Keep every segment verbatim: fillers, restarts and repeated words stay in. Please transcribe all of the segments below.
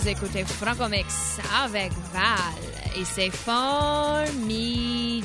écoutez Franco-Mix avec Val et c'est formidable.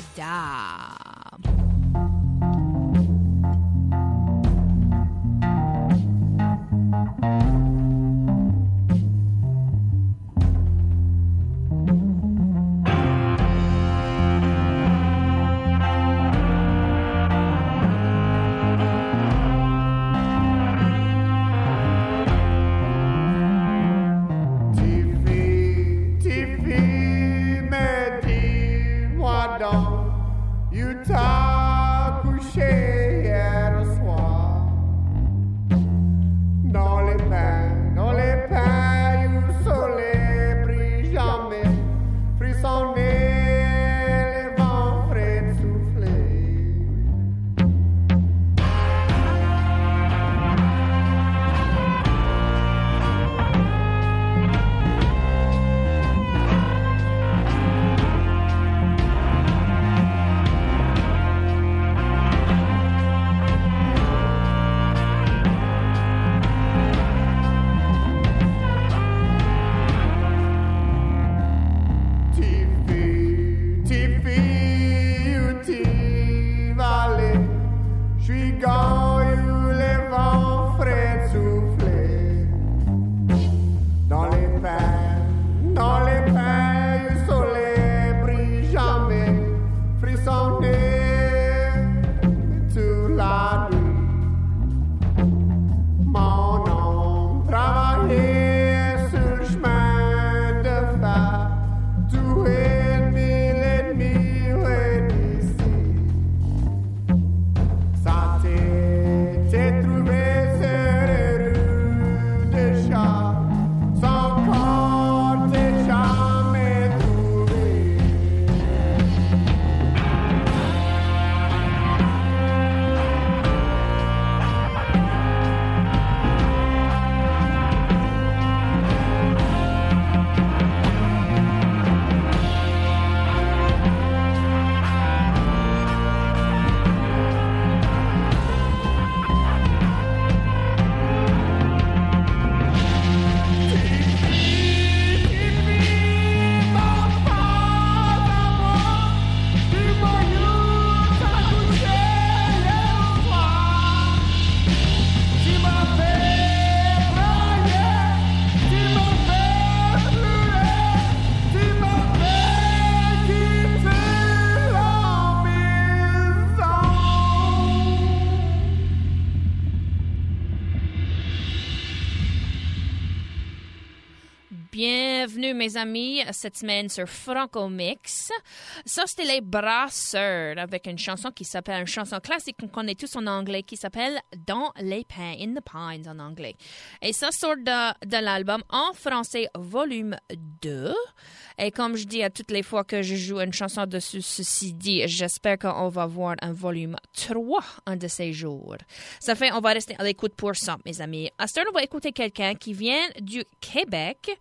Bienvenue mes amis cette semaine sur Franco-Mix. Ça c'était les Brasseurs avec une chanson qui s'appelle, une chanson classique qu'on connaît tous en anglais qui s'appelle Dans les pins, In the Pines en anglais. Et ça sort de, de l'album en français volume deux. Et comme je dis à toutes les fois que je joue une chanson dessus, ceci dit, j'espère qu'on va voir un volume trois un de ces jours. Ça fait, on va rester à l'écoute pour ça, mes amis. À ce temps, on va écouter quelqu'un qui vient du Québec.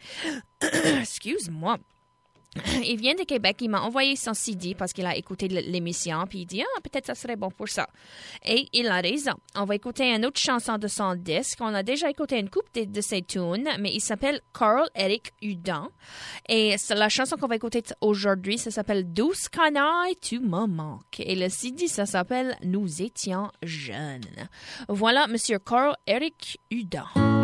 Excuse-moi. Il vient de Québec, il m'a envoyé son C D parce qu'il a écouté l'émission, puis il dit « Ah, peut-être ça serait bon pour ça. » Et il a raison. On va écouter une autre chanson de son disque. On a déjà écouté une couple de, de ses tunes, mais il s'appelle Carl-Éric Hudon. Et la chanson qu'on va écouter aujourd'hui, ça s'appelle « Douce canaille, tu me manques ». Et le C D, ça s'appelle « Nous étions jeunes ». Voilà, Monsieur Carl-Éric Hudon.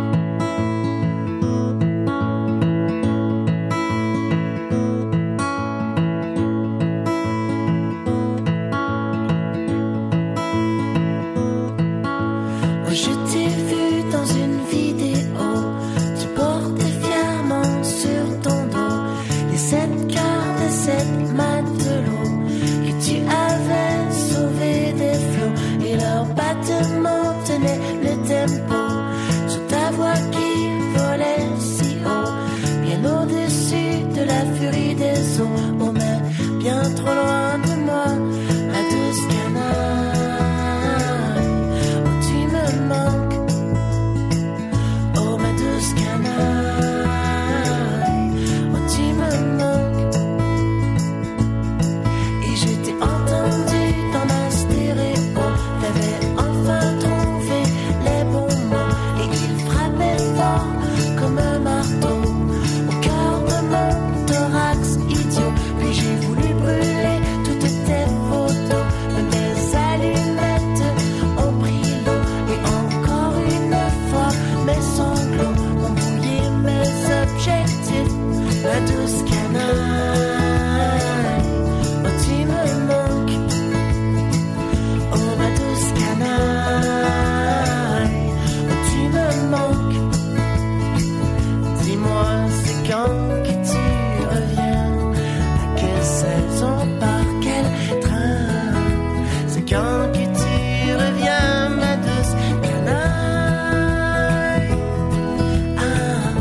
Je t'ai vu dans une vidéo, tu portais fièrement sur ton dos les sept cœurs de sept matelots que tu avais sauvés des flots et leur battement tenait le tempo sur ta quand que tu reviens, ma douce canaille. Ah.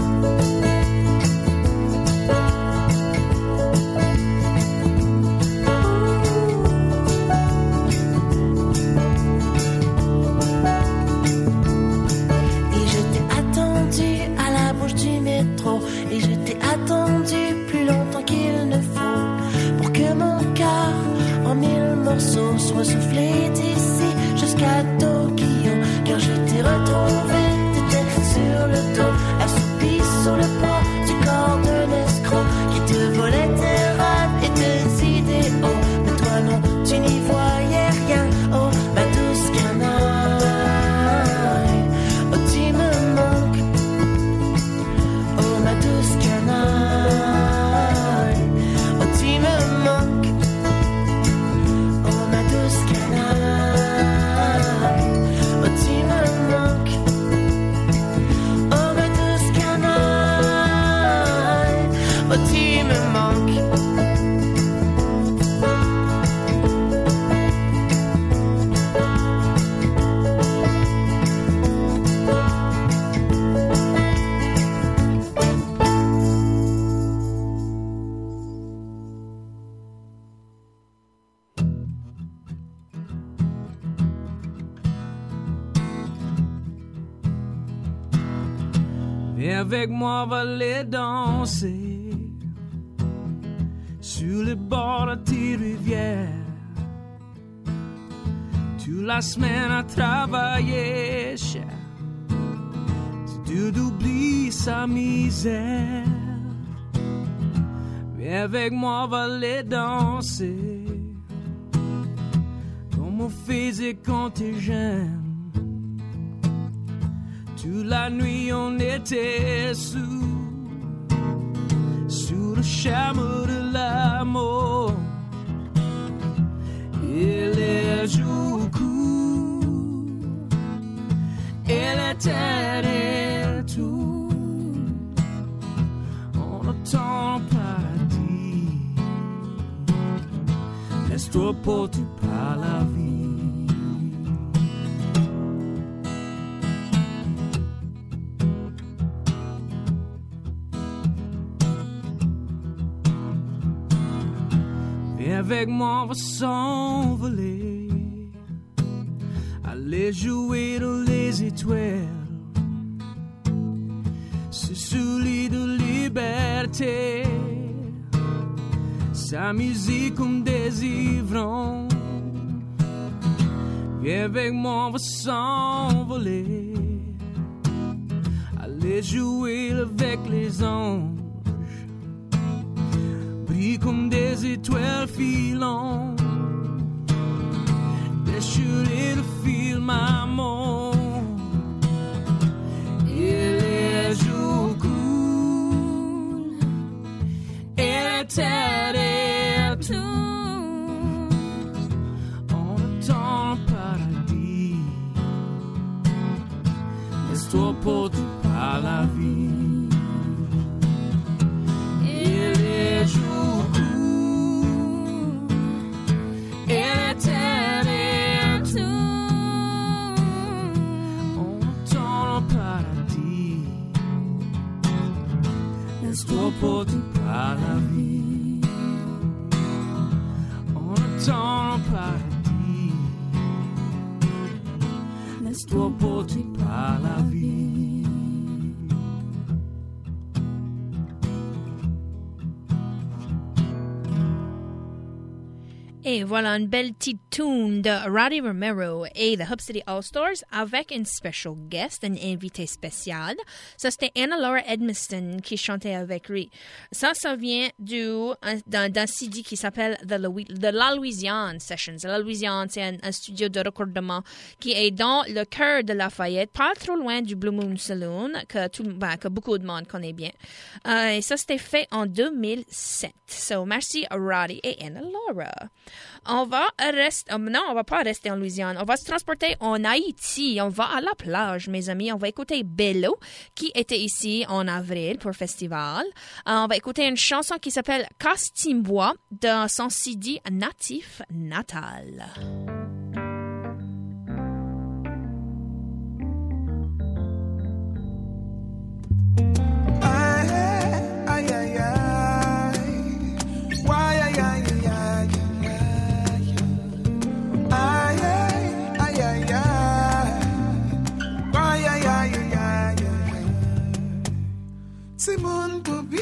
Et je t'ai attendu à la bouche du métro, et je t'ai attendu plus longtemps qu'il ne faut, pour que mon cœur en mille morceaux soit soufflé d'ici jusqu'à Tokyo. Car je t'ai retrouvé, t'étais sur le dos, assoupi sur le poids du corps d'un escroc qui te volait tes rêves et tes idéaux. Mais toi non, tu n'y voyais rien, oh ma douce canaille. Oh tu me manques, oh ma douce canaille. Oh tu me manques, oh ma douce canaille. Oh tu me manques, oh ma douce canaille. Oh tu me manques. Viens avec moi, on va aller danser sur les bords de tes rivières. Toute la semaine à travailler, cher, c'est dur d'oublier sa misère. Viens avec moi, on va aller danser comme on faisait quand t'es jeune. Toute la nuit on était sous, sous le charme de l'amour. Et les jours courent, et la terre est tout. On attend le paradis. Laisse-toi porter par la vie. Avec moi, on va s'envoler, aller jouer dans les étoiles, ce soulier de liberté, s'amuser comme des ivrons. Viens avec moi, on va s'envoler, aller jouer avec les anges, comme des étoiles filantes, déchirer le film amour. Et les jours coulent, et la terre est tout. On attend le paradis. Laisse-toi porter par la vie. Et les jours laisse-toi porter par la vie. On attend le paradis. Laisse-toi porter par la vie. Et voilà une belle petite tune de Roddy Romero et The Hub City All-Stars avec une special guest, un invité spécial. Ça, c'était Anna Laura Edmiston qui chantait avec lui. Ça, ça vient du, d'un, d'un C D qui s'appelle The, Louis, The La Louisiane Sessions. La Louisiane, c'est un, un studio de recordement qui est dans le cœur de Lafayette, pas trop loin du Blue Moon Saloon, que, tout, ben, que beaucoup de monde connaît bien. Euh, et ça, c'était fait en deux mille sept. So, merci à Roddy et Anna Laura. On va rester, non, on va pas rester en Louisiane. On va se transporter en Haïti. On va à la plage, mes amis. On va écouter Bello, qui était ici en avril pour le festival. On va écouter une chanson qui s'appelle Castimbois de son C D Natif Natal.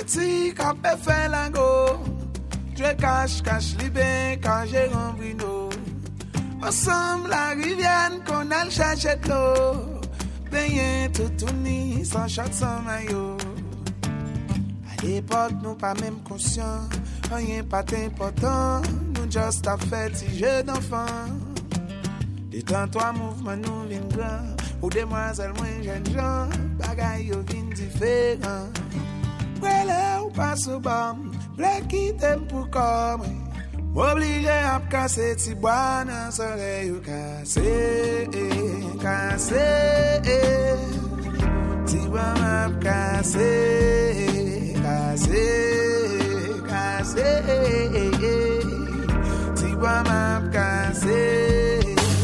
petit capé fait lango. Je cache, cache les bains quand j'ai rempli l'eau. Ensemble, la rivière qu'on a cherché de l'eau. Baigné tout tourné, sans short, sans maillot. À l'époque, nous pas même conscients. Rien pas important. Nous juste à faire si jeu d'enfant. Des temps, toi, mouvement, nous vin grand. Ou demoiselles, moins jeunes gens. Bagaille, yo vin différent. Brûlé ou pas sous bombe. Blé qui t'aime pour comme. M'oblige à me casser, ti bois dans soleil ou casser, casser. Ti bois m'a casser, casser, casser. Ti bois m'a casser.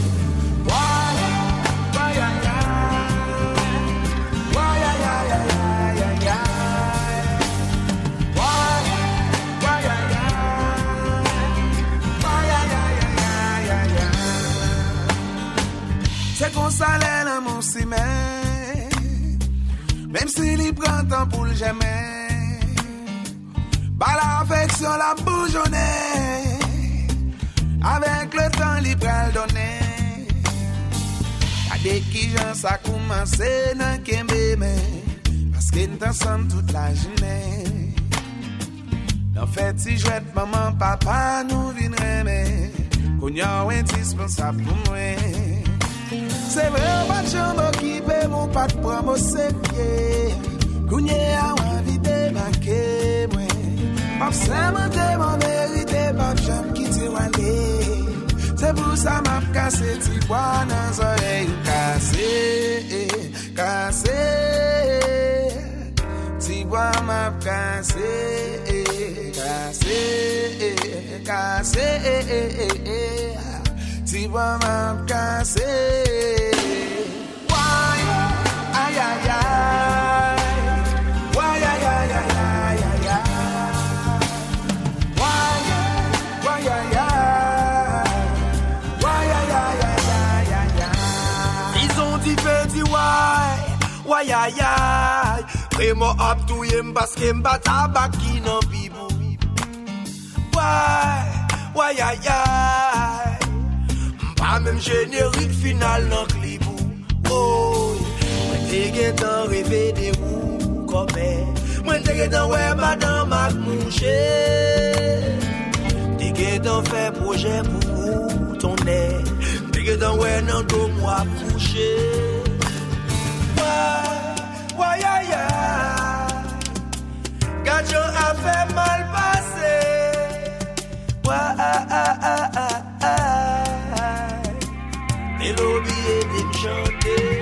C'est qu'on s'allait dans mon ciment. Même s'il y prend temps pour le jamais. Par l'affection la bourgeonnée. Avec le temps libre à le donner. A des qui j'en ça commencé dans Kembe. Parce qu'ils nous ensemble toute la journée. En fait si je vais maman, papa nous viendrait. Qu'on y a indispensable pour moi. C'est vrai, pas de chambre qui paie mon pas de promo sérieux. Kounye a envie de manquer, moi. Pas seulement de mon vérité, pas de chambre qui tire aller. C'est pour ça m'a cassé, ti bois dans les oreilles. Cassé, cassé. Ti bois m'a cassé, cassé, cassé. Ti bois m'a cassé. Aïe, aïe, aïe. Why, aïe, aïe, aïe, aïe, aïe, aïe. Why, why, aïe, aïe. Why, aïe, aïe, aïe, aïe, aïe. Ils ont dit, fait, dit, why, why, aïe, aïe. Vraiment, up to him, parce qu'il m'a tabac qui n'en bibou. Why, why, aïe, aïe. Pas même générique final dans clipou. Oh, moi t'es qu'à rêver des roues comme elle. Moi t'es qu'à ouais madame m'a mouché. T'es qu'à faire projet pour ton nez. T'es qu'à ouais non dos moi couché. Ouais, ouais, aïe, aïe. Gajo a fait mal passé. Ouais, ah, ah, ah, ah, ah. Et l'obi et des chanter.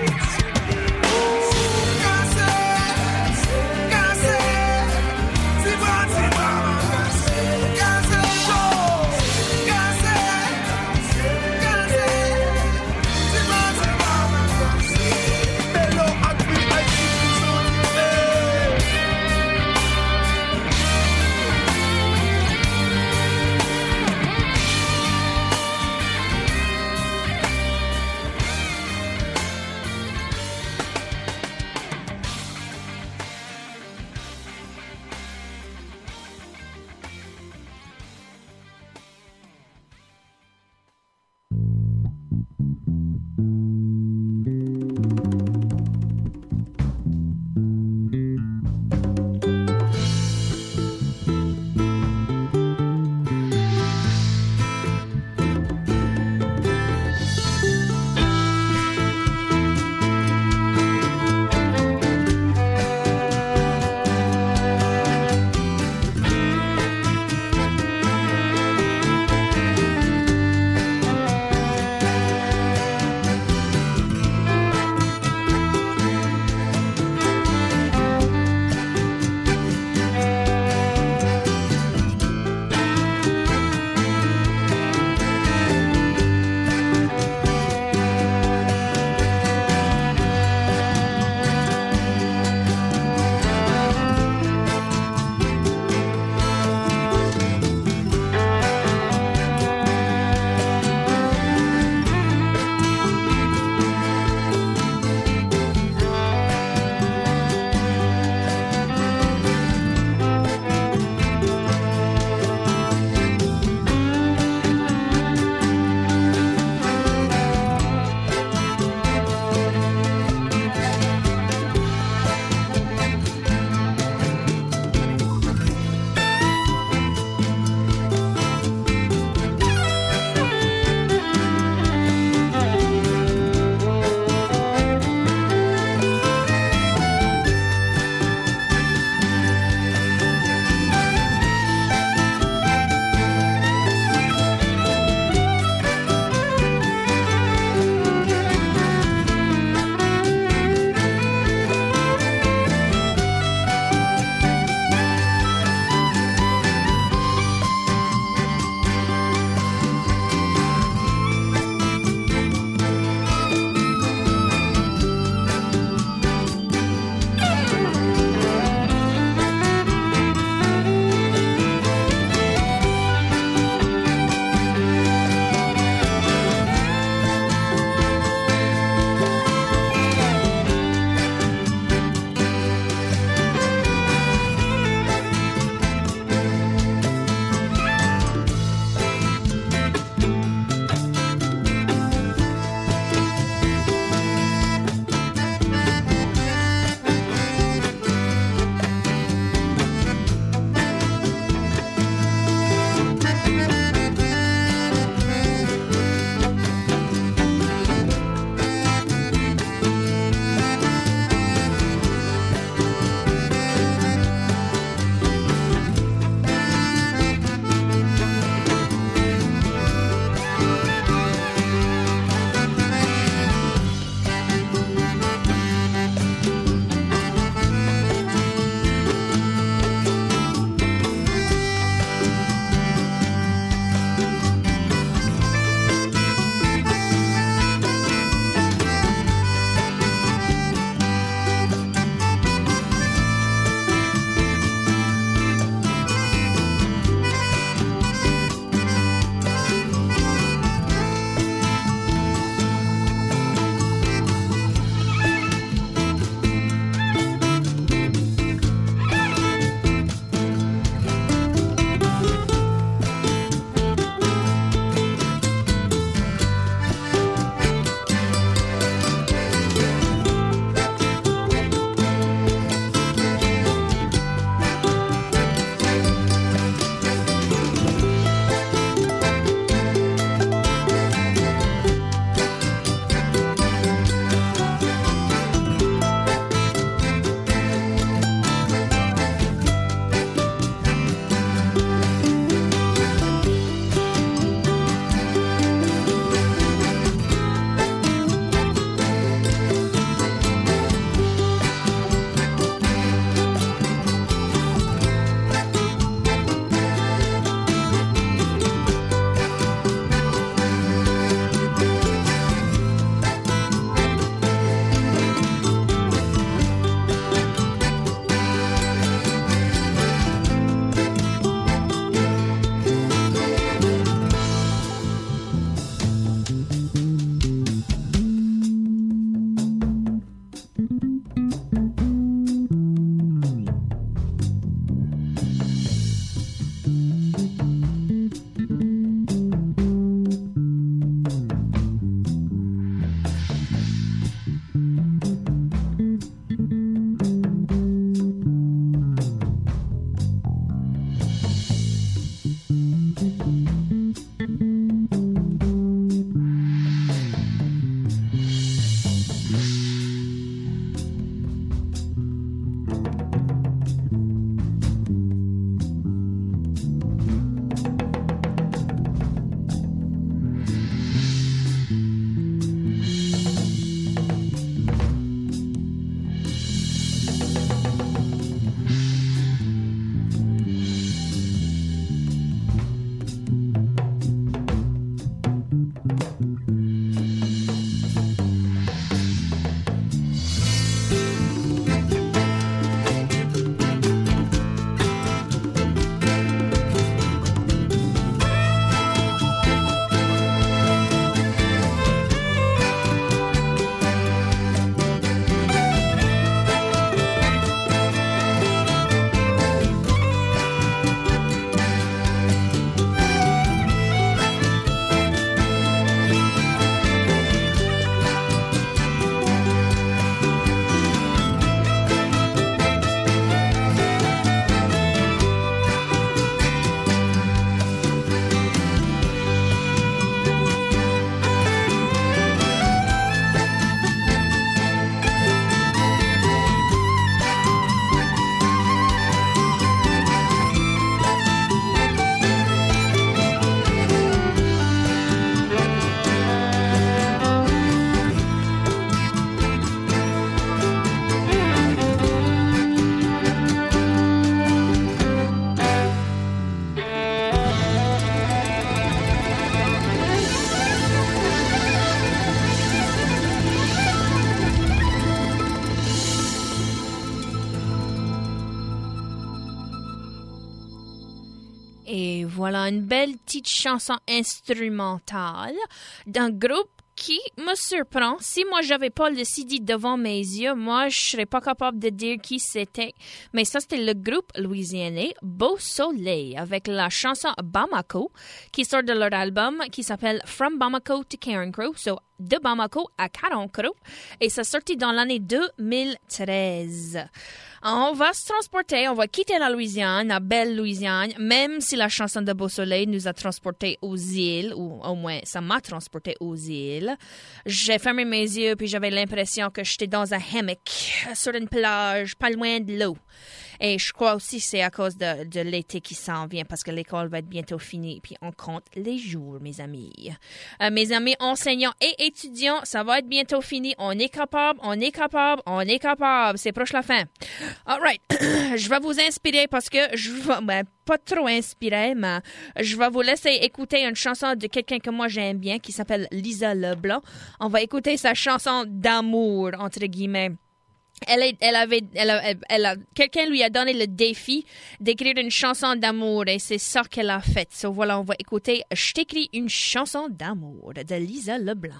Et voilà une belle petite chanson instrumentale d'un groupe qui me surprend. Si moi, j'avais pas le C D devant mes yeux, moi, je serais pas capable de dire qui c'était. Mais ça, c'était le groupe louisianais Beau Soleil avec la chanson Bamako qui sort de leur album qui s'appelle From Bamako to Carencro. So, de Bamako à Carencro. Et ça sorti dans l'année deux mille treize. On va se transporter, on va quitter la Louisiane, la belle Louisiane, même si la chanson de Beau Soleil nous a transportés aux îles, ou au moins ça m'a transporté aux îles. J'ai fermé mes yeux puis j'avais l'impression que j'étais dans un hammock sur une plage, pas loin de l'eau. Et je crois aussi que c'est à cause de, de l'été qui s'en vient parce que l'école va être bientôt finie. Puis on compte les jours, mes amis. Euh, mes amis enseignants et étudiants, ça va être bientôt fini. On est capable, on est capable, on est capable. C'est proche la fin. All right. Je vais vous inspirer parce que je vais, ben, pas trop inspirer, mais je vais vous laisser écouter une chanson de quelqu'un que moi j'aime bien qui s'appelle Lisa Leblanc. On va écouter sa chanson d'amour, entre guillemets. Elle, est, elle avait, elle a, elle, elle a, quelqu'un lui a donné le défi d'écrire une chanson d'amour et c'est ça qu'elle a fait. So voilà, on va écouter « Je t'écris une chanson d'amour » de Lisa Leblanc.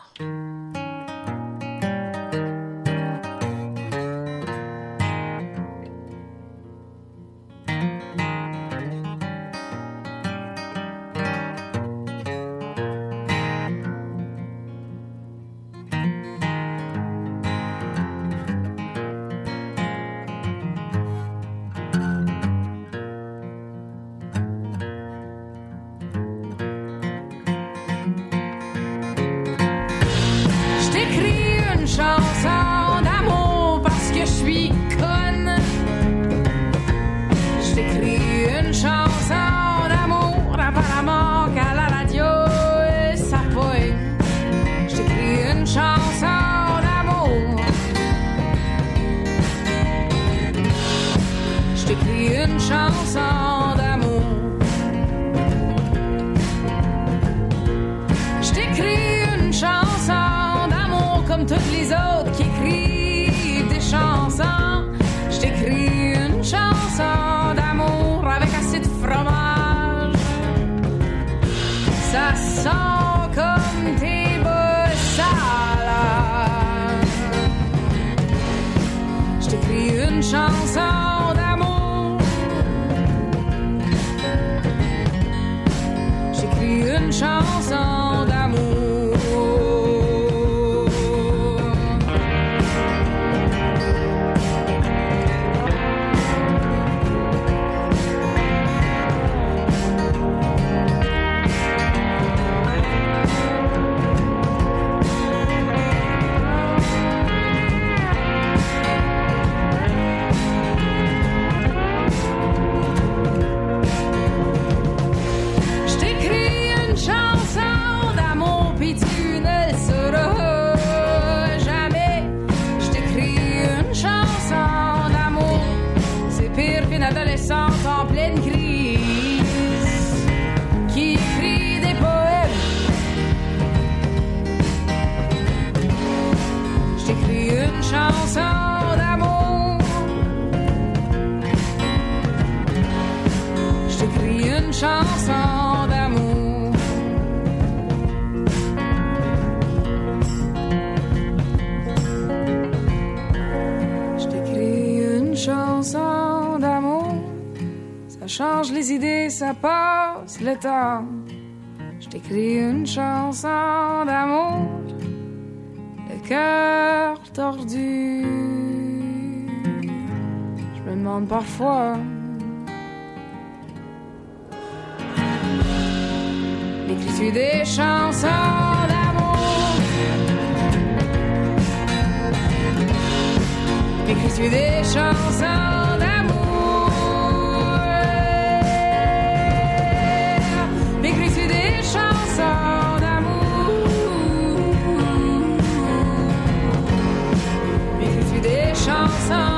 Chanson d'amour parce que je suis conne. Je t'écris une chanson d'amour apparemment qu'à la radio ça pogne. Je t'écris une chanson d'amour. Je t'écris une chanson d'amour. Je t'écris une chanson d'amour comme toutes les autres qui écrivent des chansons. Je t'écris une chanson d'amour avec assez de fromage. Ça sent comme tes beaux salades. Je t'écris une chanson d'amour. J'écris une chanson d'amour. chansons d'amour. Je t'écris une chanson d'amour. Ça change les idées, ça passe le temps. Je t'écris une chanson d'amour. Le cœur tordu. Je me demande parfois. L'écris-tu des chansons d'amour? L'écris-tu des chansons d'amour? L'écris-tu des chansons d'amour? L'écris-tu des chansons?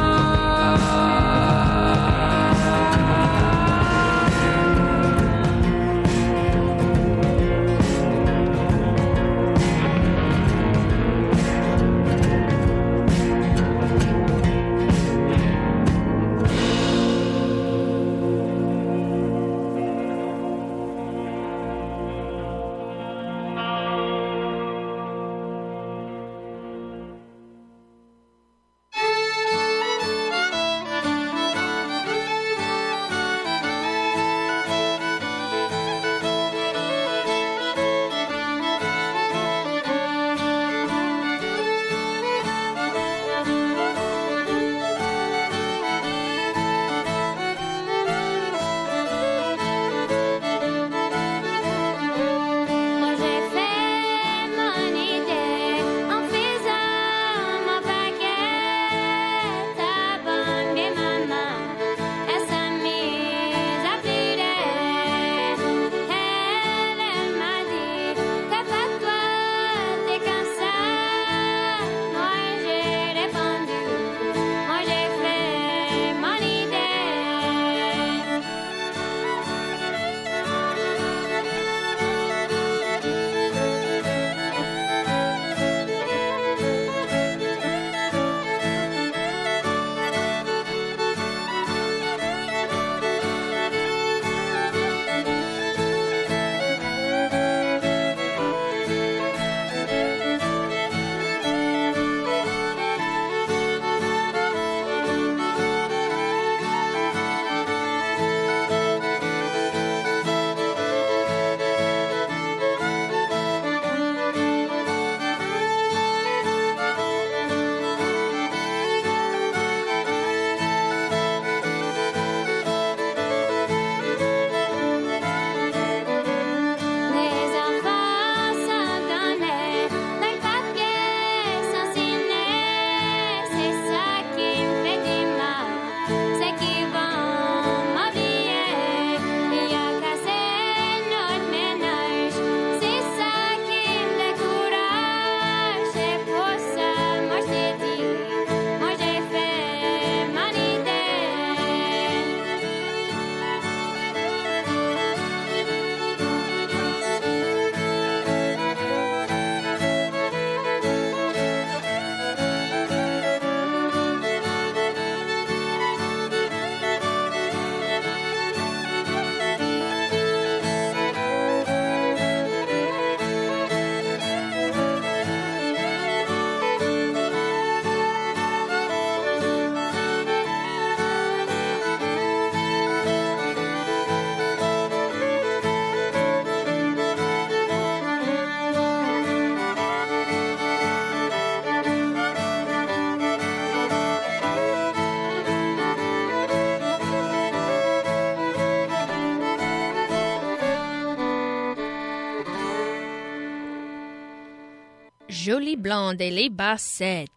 Jolie Blonde et les Bassettes.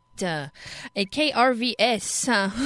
Et K R V S,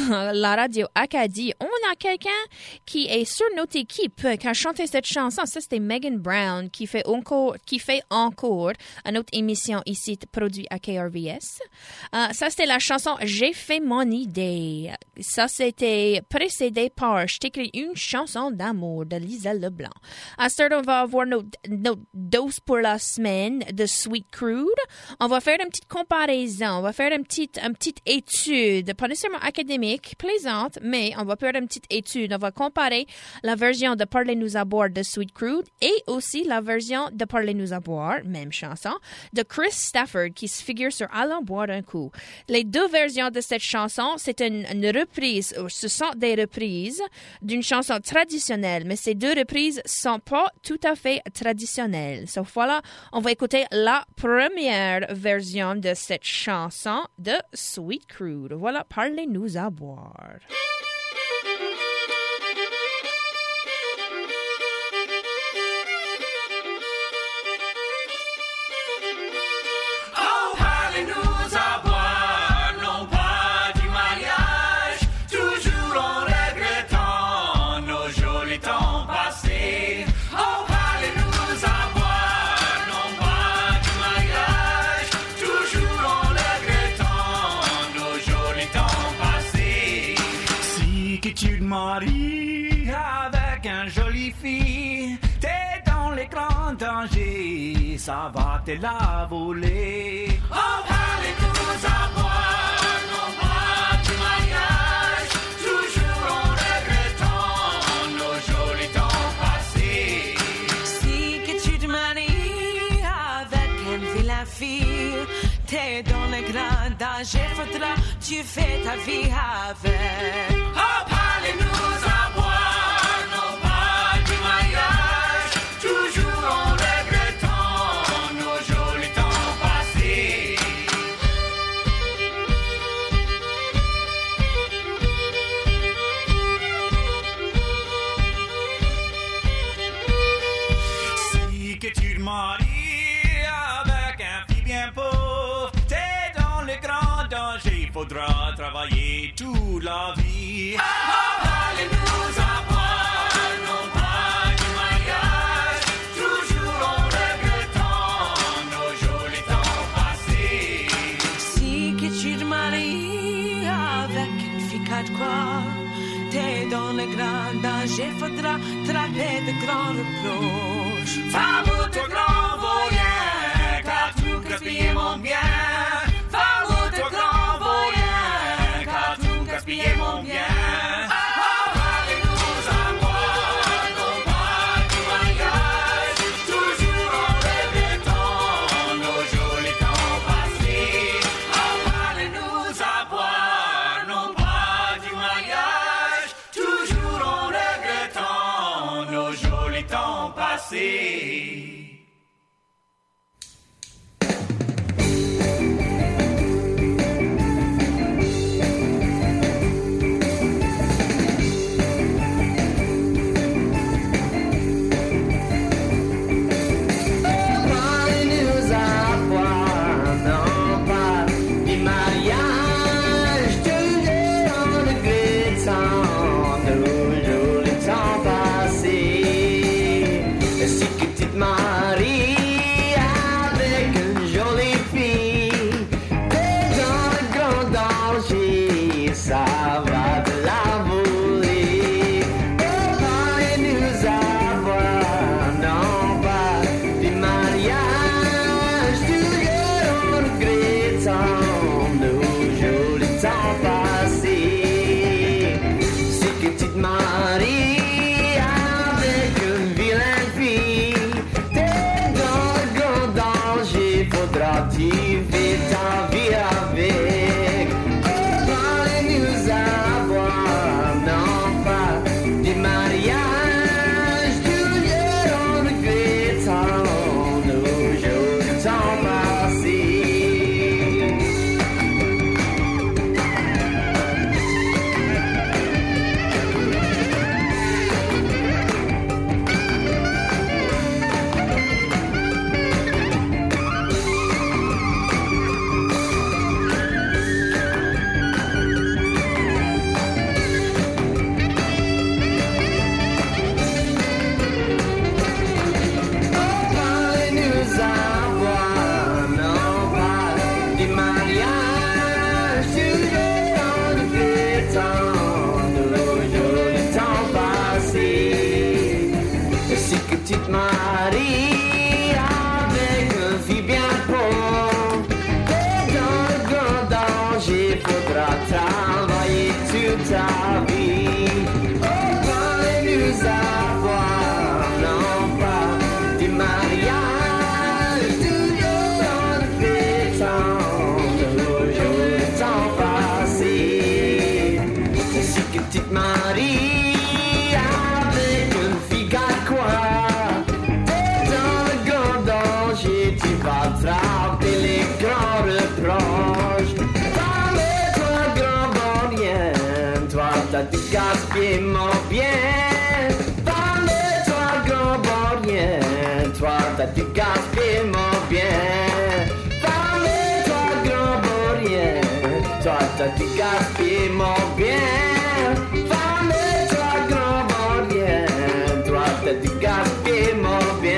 la radio Acadie, on a quelqu'un qui est sur notre équipe qui a chanté cette chanson. Ça, c'était Megan Brown qui fait encore, qui fait encore une autre émission ici produite à K R V S. Uh, ça, c'était la chanson J'ai fait mon idée. Ça, c'était précédé par Je t'écris une chanson d'amour de Lisa Leblanc. À ce temps, on va avoir notre, notre dose pour la semaine de Sweet Crude. On va faire une petite comparaison. On va faire une petite petite, une petite étude, pas nécessairement académique, plaisante, mais on va faire une petite étude. On va comparer la version de Parlez-nous à boire de Sweet Crude et aussi la version de Parlez-nous à boire, même chanson, de Chris Stafford qui se figure sur Allons boire un coup. Les deux versions de cette chanson, c'est une, une reprise, ce sont des reprises d'une chanson traditionnelle, mais ces deux reprises sont pas tout à fait traditionnelles. So voilà, on va écouter la première version de cette chanson de Sweet Crude. Voilà, Parlez-nous à boire. Oh, parlez-nous à boire, non pas du mariage, toujours en regrettant nos jolis temps passés. Oh, parlez-nous à boire, non pas du mariage, toujours en regrettant nos jolis temps passés. Si que tu te maries avec un joli fille, t'es dans les grands dangers, ça va te la voler. Oh, parlez-nous à boire, non pas du mariage, toujours en regrettant nos jolis temps passés. Si que tu te maries avec une vilaine fille, t'es dans le grand danger, faudra tu fais ta vie avec. Oh, parlez-nous à boire, non pas du mariage, toujours en regrettant nos jolis temps passés. Si que tu te maries avec un fille bien pauvre, t'es dans le grand danger, faudra travailler toute la vie. Oh, parlez-nous à boire, non pas du mariage, toujours en regrettant nos jolis temps passés. Si que tu te maries avec une fille quatre quoi, t'es dans le grand danger, faudra trapper de grands reproches. Fais-moi ton grand voyant, car tout gaspillé mon bien. Fais-moi ton grand voyant, car tout gaspillé mon bien. Oh, parlez-nous à boire, non pas du mariage, toujours en regrettant nos jolis temps passés. Oh, parlez-nous à boire, non pas du mariage, toujours en regrettant nos jolis temps passés. Parlez-nous à boire, non pas du mariage, toujours en regrettant nos jolis temps passés. Si que tu te maries avec une jolie fille, t'es dans le grand danger, ça va te la voler. Oh, parlez-nous à boire, non pas du mariage, toujours en regrettant nos jolis temps passés. Si que tu te maries avec une vilaine fille, t'es dans le grand danger, faudra-tu faire ta vie avec. Oh, parlez-nous à boire, non pas du mariage, toujours en regrettant nos jolis temps passés. gaspiller mon bien. Parle-toi, grand bon rien. Toi, t'as dû gaspiller mon bien. Parle-toi, grand bon rien. Toi, t'as dû gaspiller mon bien. Parle-toi, grand bon rien. Toi, t'as dû gaspiller mon bien.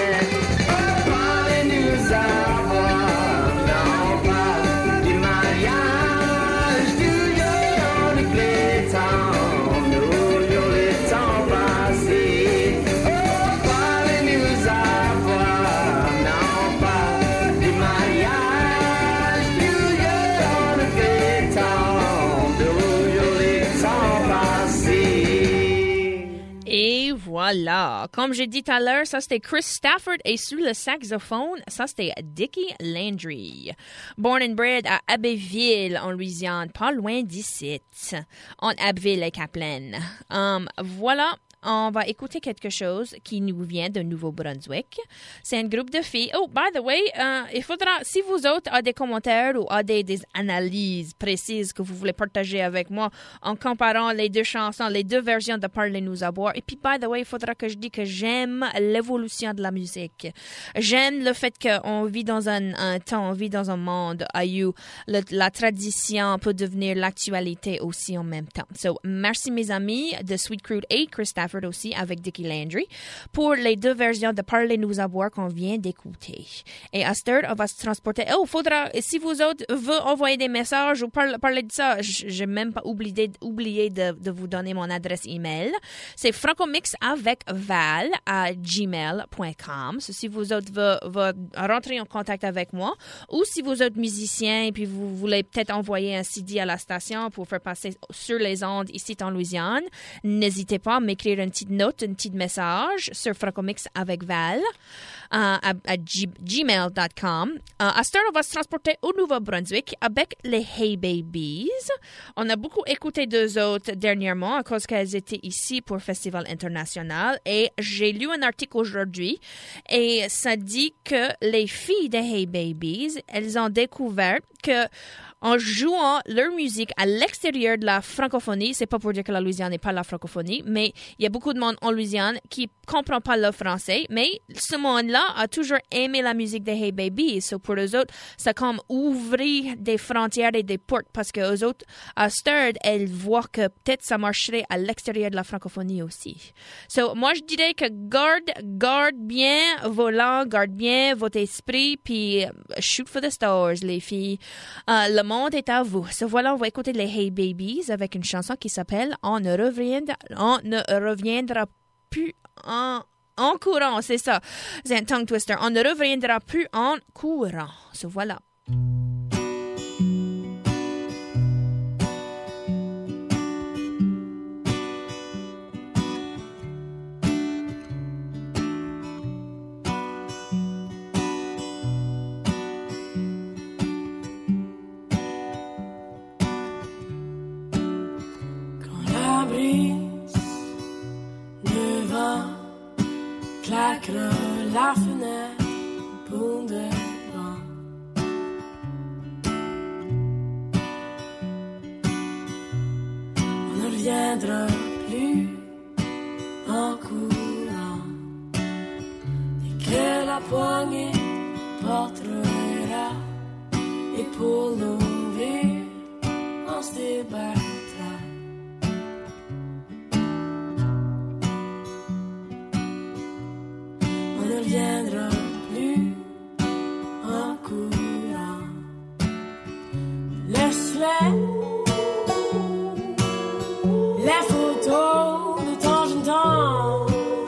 Voilà. Comme j'ai dit tout à l'heure, ça c'était Chris Stafford et sur le saxophone, ça c'était Dickie Landry. Born and bred à Abbeville, en Louisiane, pas loin d'ici, entre Abbeville et Kaplan. Um, voilà. On va écouter quelque chose qui nous vient de Nouveau-Brunswick. C'est un groupe de filles. Oh, by the way, euh, il faudra, si vous autres avez des commentaires ou avez des analyses précises que vous voulez partager avec moi en comparant les deux chansons, les deux versions de Parlez-nous à boire. Et puis, by the way, il faudra que je dise que j'aime l'évolution de la musique. J'aime le fait qu'on vit dans un, un temps, on vit dans un monde où le, la tradition peut devenir l'actualité aussi en même temps. So, merci mes amis de Sweet Crude et Chris Stafford aussi avec Dickie Landry pour les deux versions de Parlez-nous à boire qu'on vient d'écouter. Et à cette heure, on va se transporter. Oh, faudra, si vous autres voulez envoyer des messages ou parler, parler de ça, j'ai même pas oublié, oublié de, de vous donner mon adresse email. C'est francomix avec val à gmail point com. So, si vous autres voulez rentrer en contact avec moi ou si vous êtes musicien et puis vous voulez peut-être envoyer un C D à la station pour faire passer sur les ondes ici en Louisiane, n'hésitez pas à m'écrire une petite note, un petit message sur Francomix avec Val uh, à, à g- gmail point com. Uh, à cette heure, on va se transporter au Nouveau-Brunswick avec les Hey Babies. On a beaucoup écouté d'eux autres dernièrement à cause qu'elles étaient ici pour le Festival international et j'ai lu un article aujourd'hui et ça dit que les filles des Hey Babies, elles ont découvert que en jouant leur musique à l'extérieur de la francophonie, c'est pas pour dire que la Louisiane n'est pas la francophonie, mais il y a beaucoup de monde en Louisiane qui comprend pas le français, mais ce monde-là a toujours aimé la musique des Hey Babies. So pour eux autres, ça comme ouvrir des frontières et des portes parce que eux autres, à Sturd, elles voient que peut-être ça marcherait à l'extérieur de la francophonie aussi. So moi, je dirais que garde, garde bien vos langues, garde bien votre esprit, puis shoot for the stars, les filles. Uh, le monde est à vous. So voilà, on va écouter les Hey Babies avec une chanson qui s'appelle « On ne reviendra, on ne reviendra plus en, en courant ». C'est ça. C'est un tongue twister. « On ne reviendra plus en courant ». So voilà. Claquera la fenêtre pour de vent. On ne reviendra plus en courant et que la poignée portera et pour l'ouvrir on se débattra. On ne viendra plus en courant. Laisse-les, les photos de temps en temps,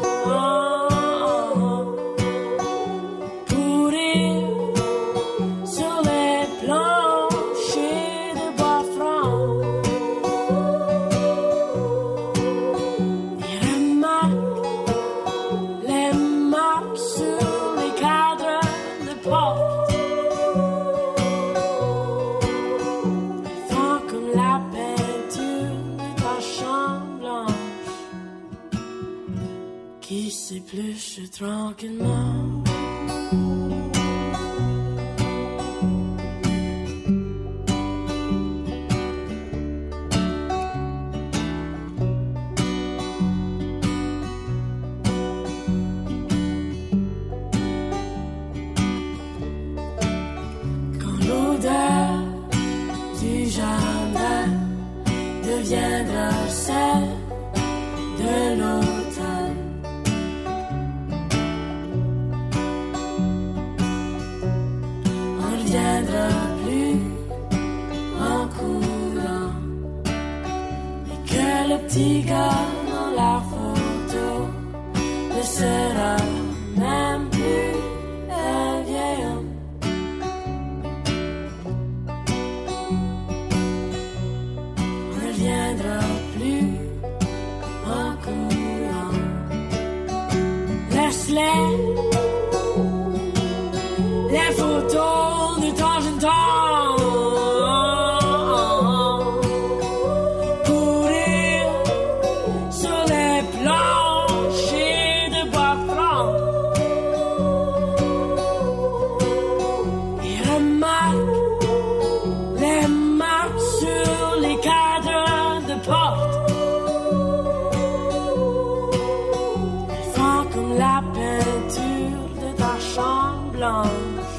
courir sur les planchers de bois francs. Et remarque les marques sur les cadres de porte. Elles font comme la peinture de ta chambre blanche qui s'épluche tranquillement. jamais deviendra celle de l'automne. On ne viendra plus en courant, et que le petit gars dans la photo ne sera même plus un vieil homme. On ne viendra plus en courant. Laisse-les, les photos de ton jeune temps, courir sur les planchers de bois franc. Et remarque les marques sur les cadres de porte. Elles font comme la peinture de ta chambre blanche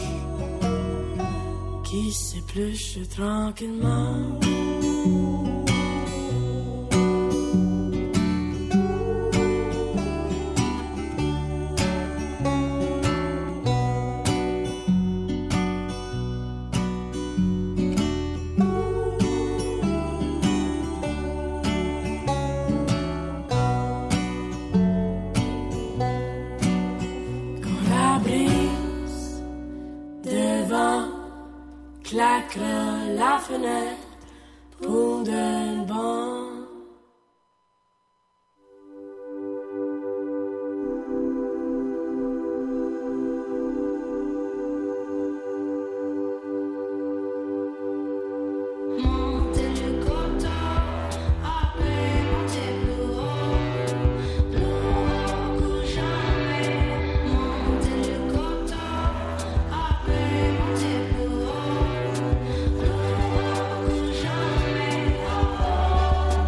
qui s'épluche tranquillement. Quand la brise devant claque la fenêtre pour de bon. Montez le coton, après montez plus haut, plus haut que jamais. Montez le coton, après montez plus haut, plus haut que jamais. Oh, oh.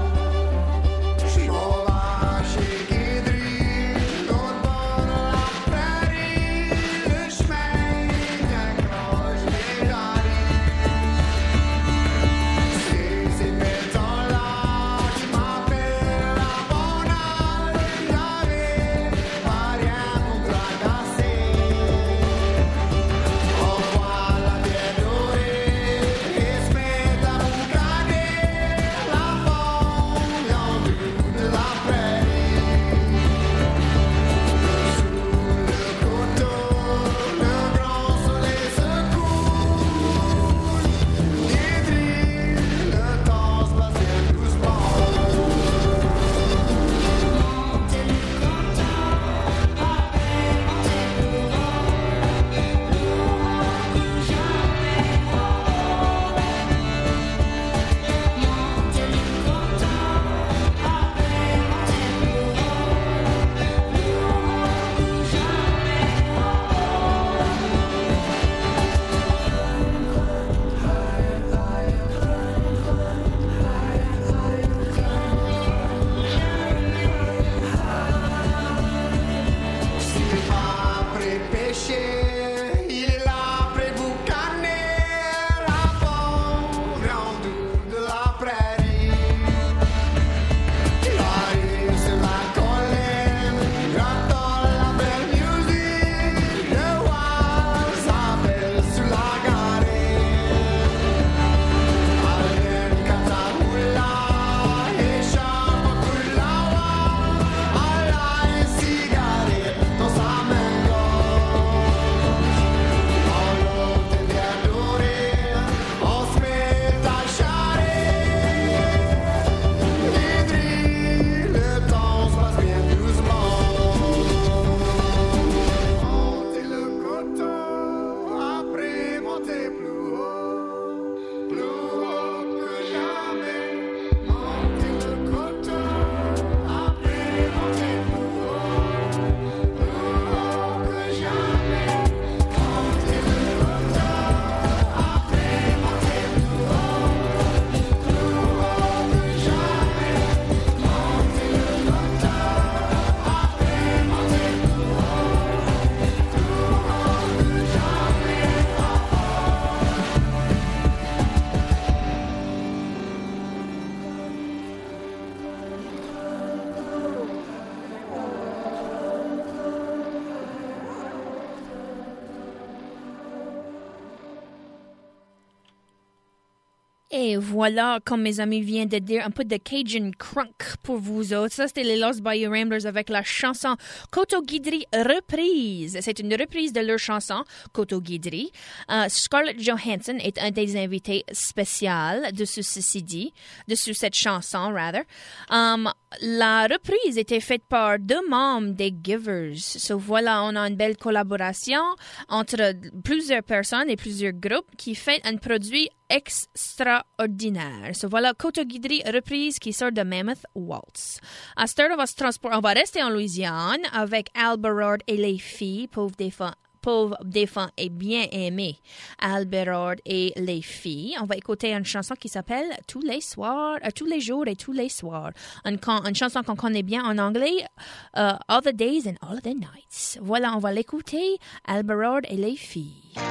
Et voilà, comme mes amis viennent de dire, un peu de Cajun crunk pour vous autres. Ça, c'était les Lost Bayou Ramblers avec la chanson Koto Guidry reprise. C'est une reprise de leur chanson Koto Guidry. Uh, Scarlett Johansson est un des invités spéciaux de ce C D, de cette chanson, rather. Um, la reprise était faite par deux membres des Givers. So voilà, on a une belle collaboration entre plusieurs personnes et plusieurs groupes qui fait un produit extraordinaire. So voilà, Koto Guidry reprise qui sort de Mammoth Waltz. À cette heure, on va se transporter, on va rester en Louisiane avec Al Berard et les filles, pauvres défunts. Pauvre défunt et bien aimé, Al Berard et les filles. On va écouter une chanson qui s'appelle Tous les soirs, euh, tous les jours et tous les soirs. Une, une chanson qu'on connaît bien en anglais, uh, All the Days and All the Nights. Voilà, on va l'écouter, Al Berard et les filles.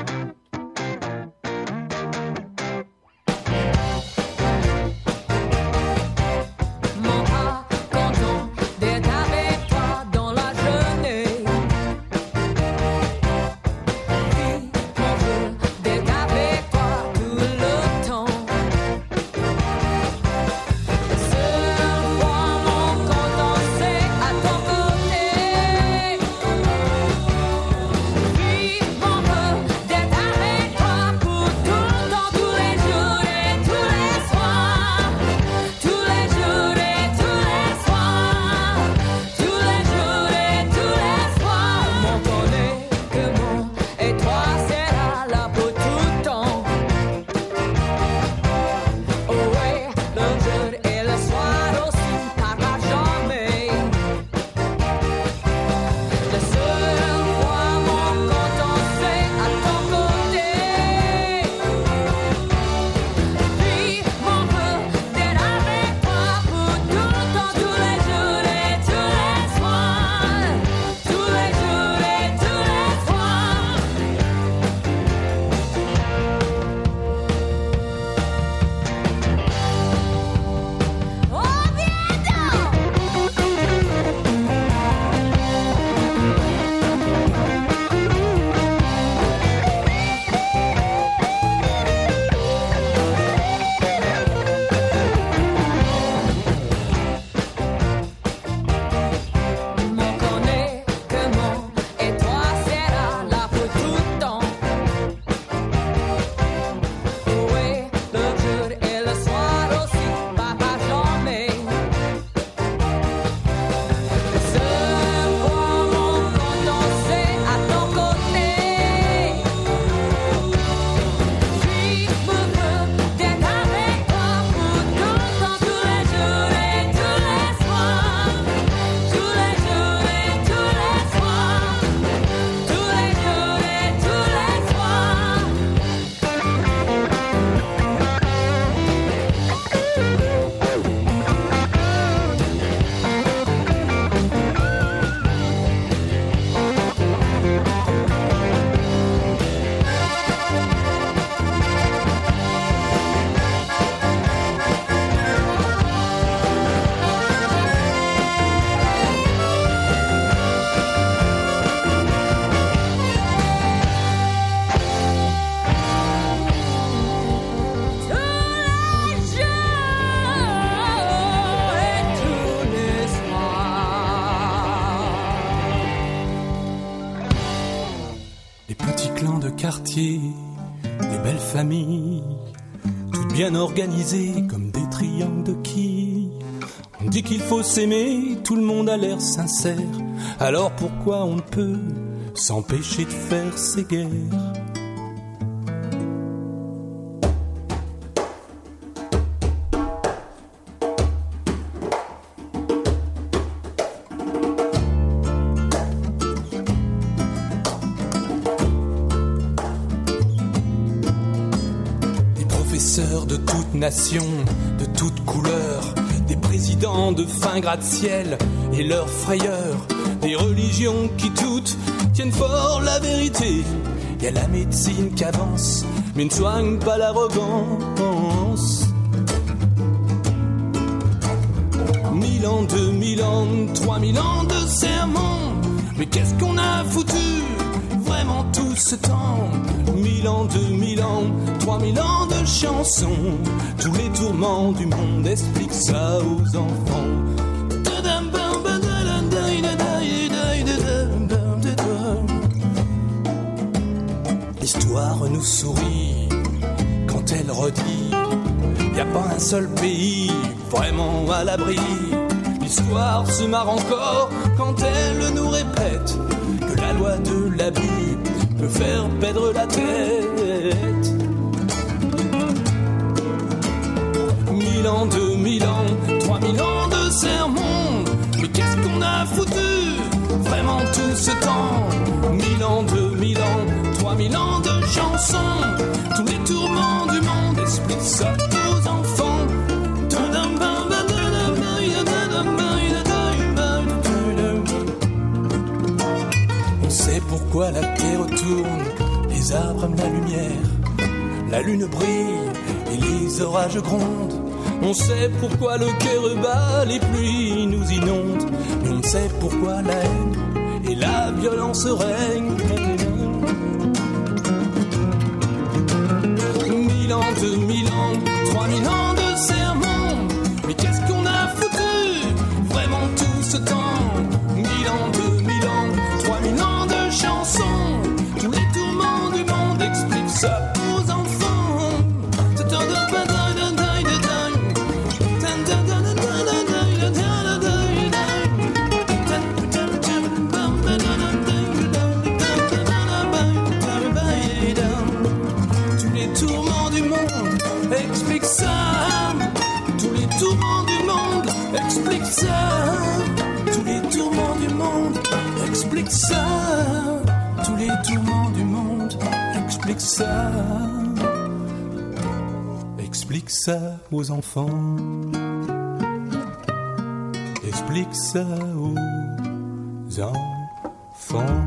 Quartier, des belles familles, toutes bien organisées comme des triangles de quilles. On dit qu'il faut s'aimer, tout le monde a l'air sincère. Alors pourquoi on ne peut s'empêcher de faire ces guerres? De toute nation, de toute couleur, des présidents de fin gratte-ciel et leurs frayeurs, des religions qui toutes tiennent fort la vérité. Y a la médecine qui avance, mais ne soigne pas l'arrogance. Mille ans, deux mille ans, trois mille ans de sermons, mais qu'est-ce qu'on a foutu vraiment tout ce temps? Mille ans, deux mille ans, trois mille ans de chansons, tous les tourments du monde expliquent ça aux enfants. L'histoire nous sourit quand elle redit, y a pas un seul pays vraiment à l'abri. L'histoire se marre encore quand elle nous répète que la loi de l'abus peut faire perdre la tête. Mille ans, deux mille ans, trois mille ans de sermons, mais qu'est-ce qu'on a foutu vraiment tout ce temps? Mille ans, deux mille ans, trois mille ans de chansons, tous les tourments du monde expliquent ça aux enfants. On sait pourquoi la terre tourne, les arbres aiment la lumière, la lune brille et les orages grondent. On sait pourquoi le cœur bat, les pluies nous inondent, mais on sait pourquoi la haine et la violence règnent. Mille ans, deux mille ans, trois mille ans de sermons, mais qu'est-ce qu'on a foutu vraiment tout ce temps? Mille ans, deux mille ans, trois mille ans de chansons, tous les tourments du monde expliquent ça aux enfants. Explique ça, tous les tourments du monde. Explique ça, tous les tourments du monde. Explique ça, explique ça aux enfants. Explique ça aux enfants.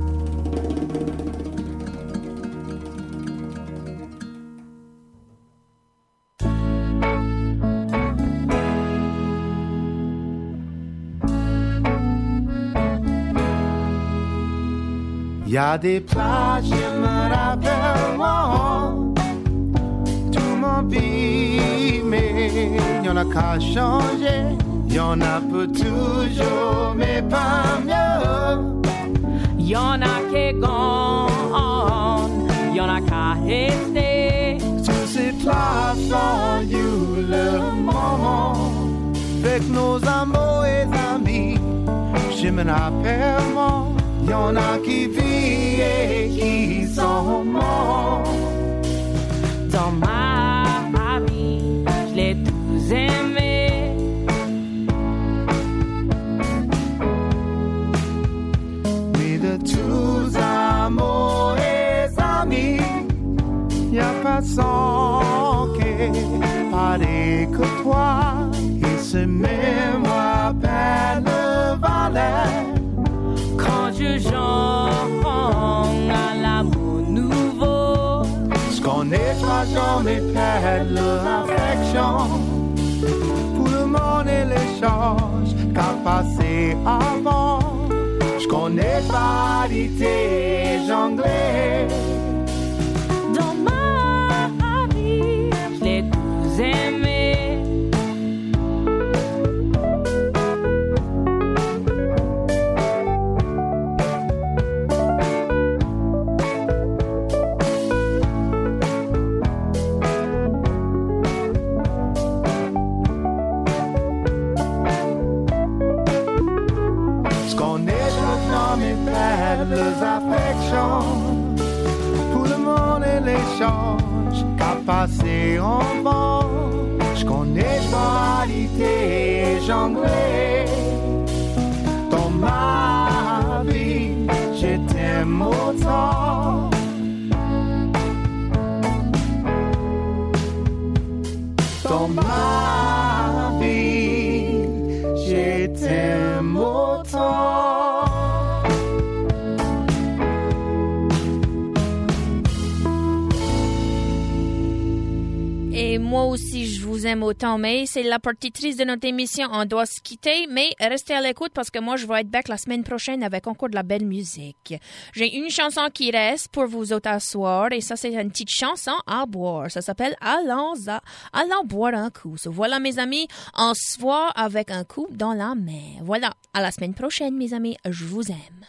Y a des plages, je me rappelle moi, tout mon pays, mais y en a qu'à changer, y en a peu toujours, mais pas mieux. Y en a qui gone, y en a qu'à rester. Sur ces plages, on you le moment, avec nos amours et amis, je me rappelle moi. Y'en a qui vivent et qui sont morts. Dans ma vie, je l'ai tous aimé. Mais de tous amours et amis, y'a pas sans qui pareil que toi. Et ce mémoire perd le valet. Quand je chante à l'amour nouveau, ce qu'on est pas jamais perdre l'affection. Pour le monde et les choses qu'a passé avant, je connais pas l'idée jonglée. dans ma vie, je l'ai tous aimé. Les affections pour le monde et l'échange qu'a passé en vent. Je connais dualité jonglée. Dans ma vie, je t'aime autant. Dans ma vie, je t'aime autant. Et moi aussi, je vous aime autant, mais c'est la partie triste de notre émission. On doit se quitter, mais restez à l'écoute parce que moi, je vais être back la semaine prochaine avec encore de la belle musique. J'ai une chanson qui reste pour vous autres à soir, et ça, c'est une petite chanson à boire. Ça s'appelle Allons, à, allons boire un coup. So, voilà, mes amis, on se voit avec un coup dans la main. Voilà, à la semaine prochaine, mes amis. Je vous aime.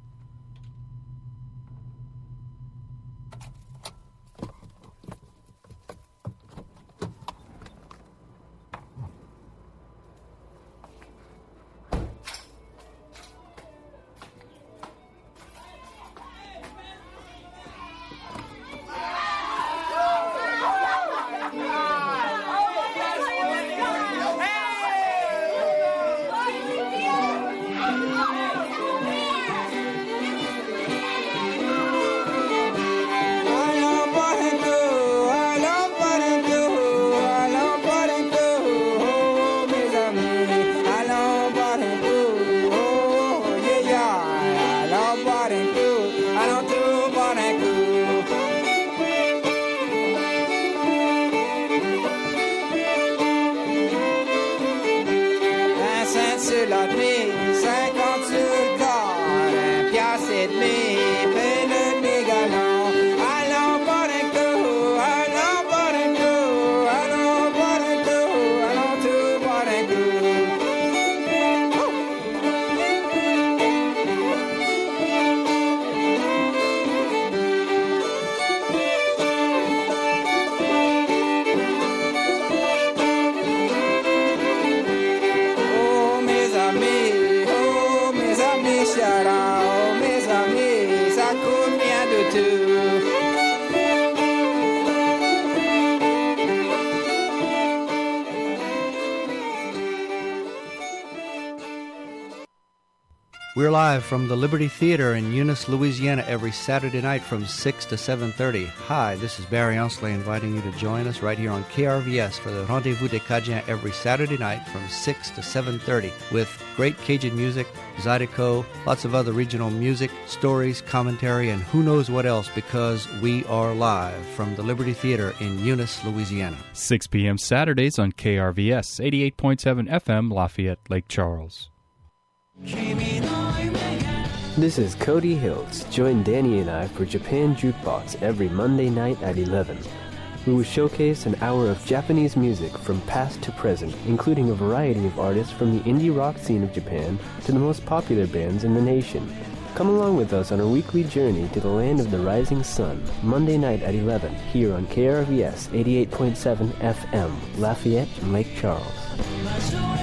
We're live from the Liberty Theater in Eunice, Louisiana every Saturday night from six to seven thirty. Hi, this is Barry Onsley inviting you to join us right here on K R V S for the Rendezvous des Cajuns every Saturday night from six to seven thirty with great Cajun music, Zydeco, lots of other regional music, stories, commentary, and who knows what else because we are live from the Liberty Theater in Eunice, Louisiana. six p.m. Saturdays on K R V S, eighty-eight point seven F M, Lafayette, Lake Charles. This is Cody Hiltz. Join Danny and I for Japan Jukebox every Monday night at eleven. We will showcase an hour of Japanese music from past to present, including a variety of artists from the indie rock scene of Japan to the most popular bands in the nation. Come along with us on a weekly journey to the land of the rising sun, Monday night at eleven, here on K R V S eighty-eight point seven F M, Lafayette and Lake Charles.